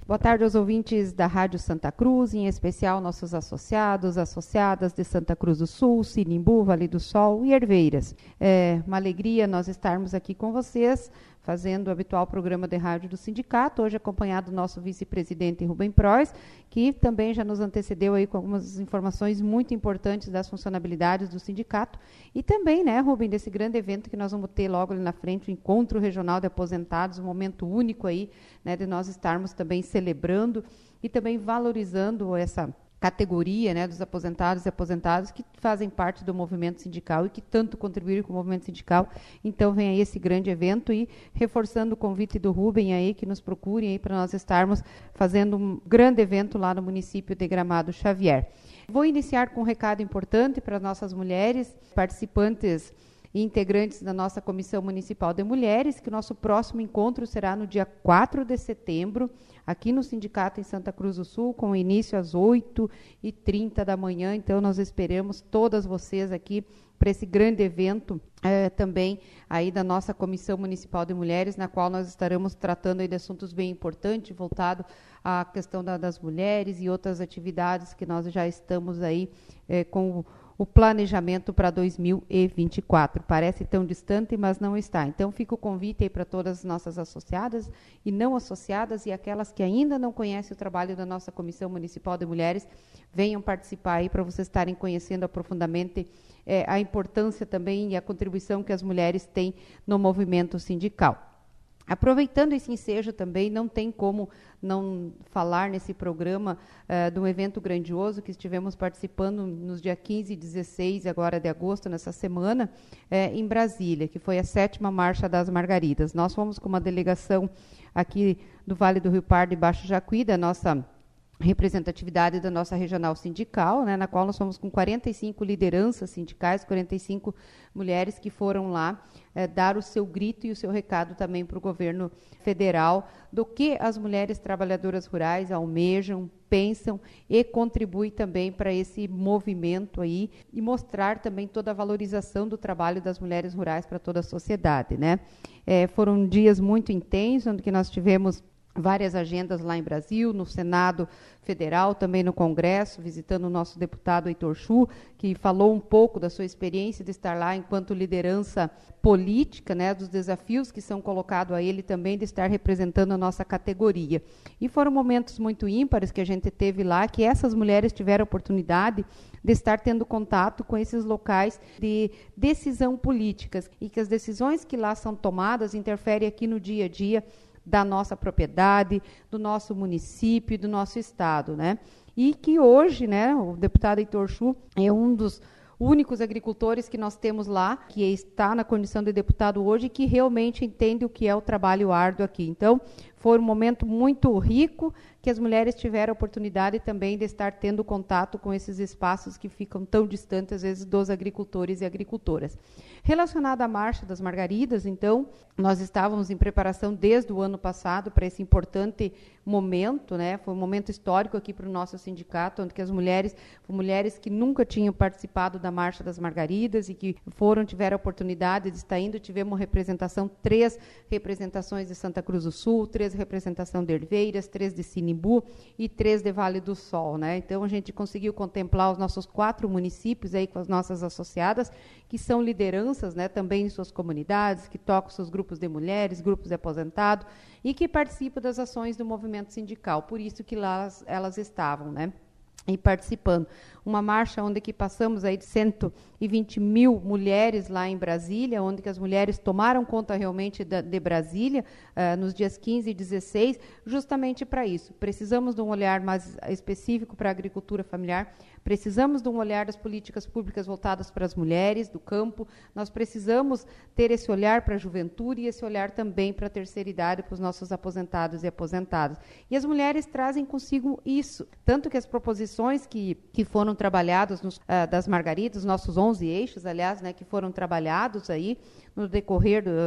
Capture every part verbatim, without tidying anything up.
Boa tarde aos ouvintes da Rádio Santa Cruz, em especial nossos associados, associadas de Santa Cruz do Sul, Sinimbu, Vale do Sol e Herveiras. É uma alegria nós estarmos aqui com vocês, fazendo o habitual programa de rádio do sindicato, hoje acompanhado do nosso vice-presidente Rubem Prois, que também já nos antecedeu aí com algumas informações muito importantes das funcionalidades do sindicato, e também, né, Rubem, desse grande evento que nós vamos ter logo ali na frente, o Encontro Regional de Aposentados, um momento único aí, né, de nós estarmos também celebrando e também valorizando essa categoria, né, dos aposentados e aposentadas que fazem parte do movimento sindical e que tanto contribuíram com o movimento sindical. Então vem aí esse grande evento e reforçando o convite do Rubem aí, que nos procurem aí para nós estarmos fazendo um grande evento lá no município de Gramado Xavier. Vou iniciar com um recado importante para nossas mulheres participantes e integrantes da nossa Comissão Municipal de Mulheres, que o nosso próximo encontro será no dia quatro de setembro, aqui no Sindicato em Santa Cruz do Sul, com início às oito e trinta da manhã. Então, nós esperamos todas vocês aqui para esse grande evento eh, também aí da nossa Comissão Municipal de Mulheres, na qual nós estaremos tratando aí de assuntos bem importantes, voltado à questão da, das mulheres e outras atividades que nós já estamos aí eh, com o o planejamento para dois mil e vinte e quatro. Parece tão distante, mas não está. Então, fica o convite aí para todas as nossas associadas e não associadas e aquelas que ainda não conhecem o trabalho da nossa Comissão Municipal de Mulheres, venham participar aí para vocês estarem conhecendo profundamente eh, a importância também e a contribuição que as mulheres têm no movimento sindical. Aproveitando esse ensejo também, não tem como não falar nesse programa uh, de um evento grandioso que estivemos participando nos dias quinze e dezesseis agora de agosto, nessa semana, uh, em Brasília, que foi a sétima Marcha das Margaridas. Nós fomos com uma delegação aqui do Vale do Rio Pardo e Baixo Jacuí, da nossa representatividade da nossa regional sindical, né, na qual nós fomos com quarenta e cinco lideranças sindicais, quarenta e cinco mulheres que foram lá eh, dar o seu grito e o seu recado também para o governo federal do que as mulheres trabalhadoras rurais almejam, pensam e contribuem também para esse movimento aí e mostrar também toda a valorização do trabalho das mulheres rurais para toda a sociedade, né? Eh, foram dias muito intensos, onde que nós tivemos várias agendas lá em Brasil, no Senado Federal, também no Congresso, visitando o nosso deputado Heitor Chu, que falou um pouco da sua experiência de estar lá enquanto liderança política, né, dos desafios que são colocados a ele também, de estar representando a nossa categoria. E foram momentos muito ímpares que a gente teve lá, que essas mulheres tiveram a oportunidade de estar tendo contato com esses locais de decisão políticas e que as decisões que lá são tomadas interferem aqui no dia a dia da nossa propriedade, do nosso município, do nosso estado, né? E que hoje, né, o deputado Heitor Chu é um dos únicos agricultores que nós temos lá, que está na condição de deputado hoje, que realmente entende o que é o trabalho árduo aqui. Então, foi um momento muito rico, que as mulheres tiveram a oportunidade também de estar tendo contato com esses espaços que ficam tão distantes, às vezes, dos agricultores e agricultoras. Relacionado à Marcha das Margaridas, então, nós estávamos em preparação desde o ano passado para esse importante momento, né? Foi um momento histórico aqui para o nosso sindicato, onde que as mulheres, mulheres que nunca tinham participado da Marcha das Margaridas e que foram, tiveram a oportunidade de estar indo, tivemos representação, três representações de Santa Cruz do Sul, três representação de Herveiras, três de Sinimbu e três de Vale do Sol, né? Então, a gente conseguiu contemplar os nossos quatro municípios aí com as nossas associadas, que são lideranças, né, também em suas comunidades, que tocam seus grupos de mulheres, grupos de aposentados e que participam das ações do movimento sindical. Por isso que lá elas, elas estavam, né? E participando. Uma marcha onde que passamos aí de cento e vinte mil mulheres lá em Brasília, onde que as mulheres tomaram conta realmente da, de Brasília, uh, nos dias quinze e dezesseis, justamente para isso. Precisamos de um olhar mais específico para a agricultura familiar, precisamos de um olhar das políticas públicas voltadas para as mulheres do campo, nós precisamos ter esse olhar para a juventude e esse olhar também para a terceira idade, para os nossos aposentados e aposentadas. E as mulheres trazem consigo isso, tanto que as proposições que, que foram trabalhadas nos, uh, das Margaridas, nossos onze eixos, aliás, né, que foram trabalhados aí no decorrer do,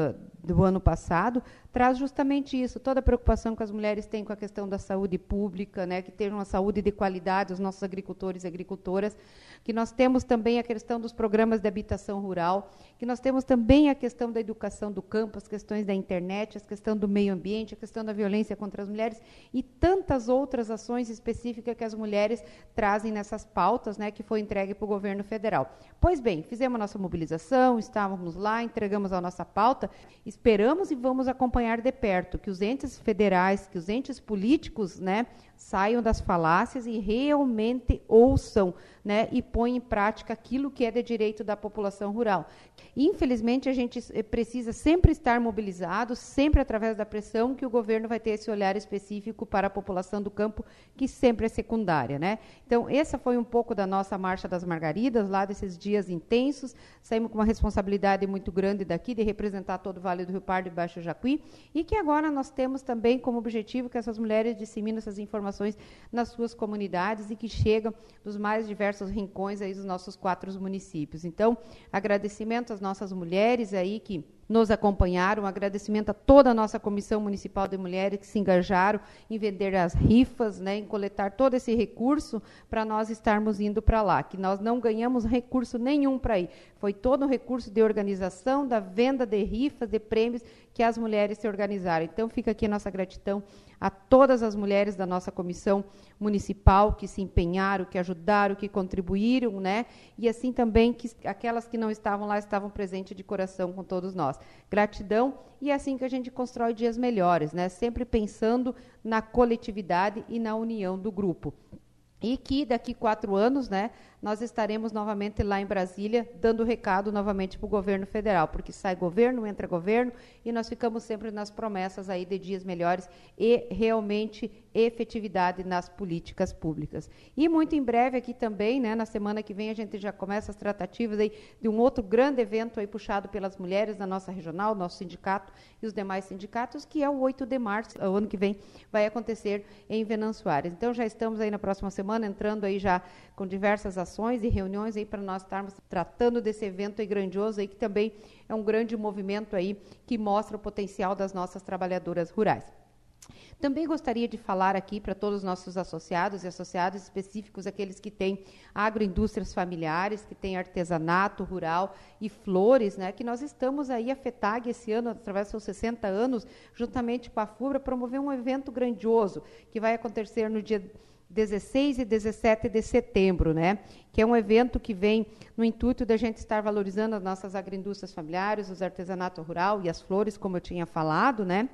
do ano passado, traz justamente isso, toda a preocupação que as mulheres têm com a questão da saúde pública, né, que tenham uma saúde de qualidade, os nossos agricultores e agricultoras, que nós temos também a questão dos programas de habitação rural, que nós temos também a questão da educação do campo, as questões da internet, a questão do meio ambiente, a questão da violência contra as mulheres e tantas outras ações específicas que as mulheres trazem nessas pautas, né, que foi entregue para o governo federal. Pois bem, fizemos a nossa mobilização, estávamos lá, entregamos a nossa pauta, esperamos e vamos acompanhar de perto que os entes federais, que os entes políticos, né, saiam das falácias e realmente ouçam, né, e põem em prática aquilo que é de direito da população rural. Infelizmente, a gente precisa sempre estar mobilizado, sempre através da pressão, que o governo vai ter esse olhar específico para a população do campo, que sempre é secundária, né? Então, essa foi um pouco da nossa Marcha das Margaridas, lá desses dias intensos, saímos com uma responsabilidade muito grande daqui, de representar todo o Vale do Rio Pardo e Baixo Jacuí, e que agora nós temos também como objetivo que essas mulheres disseminem essas informações nas suas comunidades e que chegam dos mais diversos rincões aí dos nossos quatro municípios. Então, agradecimento às nossas mulheres aí que nos acompanharam, um agradecimento a toda a nossa Comissão Municipal de Mulheres que se engajaram em vender as rifas, né, em coletar todo esse recurso para nós estarmos indo para lá, que nós não ganhamos recurso nenhum para ir. Foi todo um recurso de organização, da venda de rifas, de prêmios que as mulheres se organizaram. Então, fica aqui a nossa gratidão a todas as mulheres da nossa comissão municipal que se empenharam, que ajudaram, que contribuíram, né? E assim também que aquelas que não estavam lá estavam presentes de coração com todos nós. Gratidão, e é assim que a gente constrói dias melhores, né? Sempre pensando na coletividade e na união do grupo. E que daqui quatro anos, né, nós estaremos novamente lá em Brasília, dando recado novamente para o governo federal, porque sai governo, entra governo, e nós ficamos sempre nas promessas aí de dias melhores e realmente efetividade nas políticas públicas. E muito em breve aqui também, né, na semana que vem, a gente já começa as tratativas aí de um outro grande evento aí puxado pelas mulheres da nossa regional, nosso sindicato e os demais sindicatos, que é o oito de março, o ano que vem, vai acontecer em Venâncio Aires. Então, já estamos aí na próxima semana, entrando aí já com diversas ações e reuniões aí para nós estarmos tratando desse evento aí grandioso aí, que também é um grande movimento aí que mostra o potencial das nossas trabalhadoras rurais. Também gostaria de falar aqui para todos os nossos associados e associados específicos, aqueles que têm agroindústrias familiares, que têm artesanato rural e flores, né, que nós estamos aí, a FETAG, esse ano, através dos seus sessenta anos, juntamente com a FUBRA, promover um evento grandioso, que vai acontecer no dia dezesseis e dezessete de setembro, né? Que é um evento que vem no intuito da gente estar valorizando as nossas agroindústrias familiares, os artesanato rural e as flores, como eu tinha falado, né?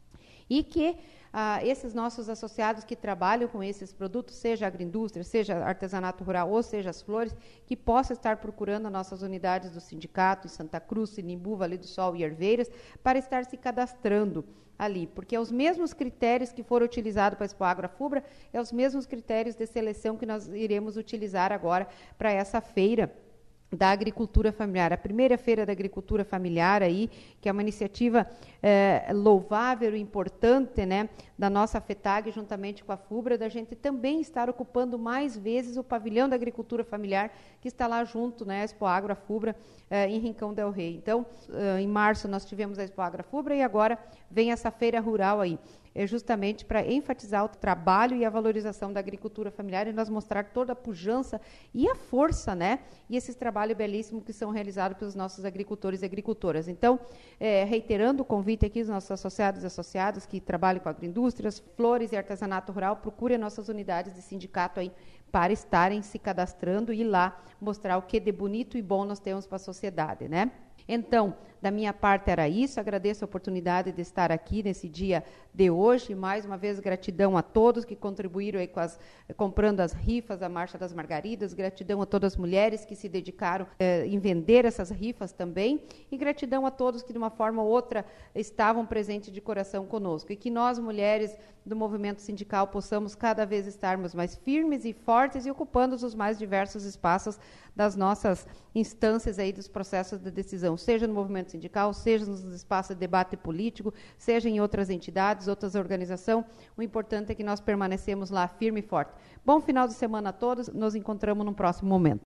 E que ah, esses nossos associados que trabalham com esses produtos, seja agroindústria, seja artesanato rural ou seja as flores, que possam estar procurando as nossas unidades do sindicato em Santa Cruz, Sinimbu, Vale do Sol e Herveiras, para estar se cadastrando ali, porque é os mesmos critérios que foram utilizados para a Expo Agro Fubra, é os mesmos critérios de seleção que nós iremos utilizar agora para essa feira da agricultura familiar, a primeira feira da agricultura familiar aí, que é uma iniciativa é, louvável e importante, né, da nossa FETAG, juntamente com a FUBRA, da gente também estar ocupando mais vezes o pavilhão da agricultura familiar, que está lá junto, né, a Expo Agro, a FUBRA, é, em Rincão del Rei. Então, é, em março nós tivemos a Expo Agro, a FUBRA, e agora vem essa feira rural aí, é justamente para enfatizar o trabalho e a valorização da agricultura familiar e nós mostrar toda a pujança e a força, né, e esses trabalhos belíssimos que são realizados pelos nossos agricultores e agricultoras. Então, é, reiterando o convite aqui dos nossos associados e associadas que trabalham com agroindústrias, flores e artesanato rural, procurem nossas unidades de sindicato aí para estarem se cadastrando e ir lá mostrar o que de bonito e bom nós temos para a sociedade, né? Então, da minha parte era isso, agradeço a oportunidade de estar aqui nesse dia de hoje, mais uma vez gratidão a todos que contribuíram aí com as, comprando as rifas da Marcha das Margaridas, gratidão a todas as mulheres que se dedicaram eh, em vender essas rifas também, e gratidão a todos que de uma forma ou outra estavam presentes de coração conosco, e que nós, mulheres do movimento sindical, possamos cada vez estarmos mais firmes e fortes e ocupando os mais diversos espaços das nossas instâncias aí dos processos de decisão, seja no movimento sindical, seja nos espaços de debate político, seja em outras entidades, outras organizações. O importante é que nós permanecemos lá firme e forte. Bom final de semana a todos, nos encontramos no próximo momento.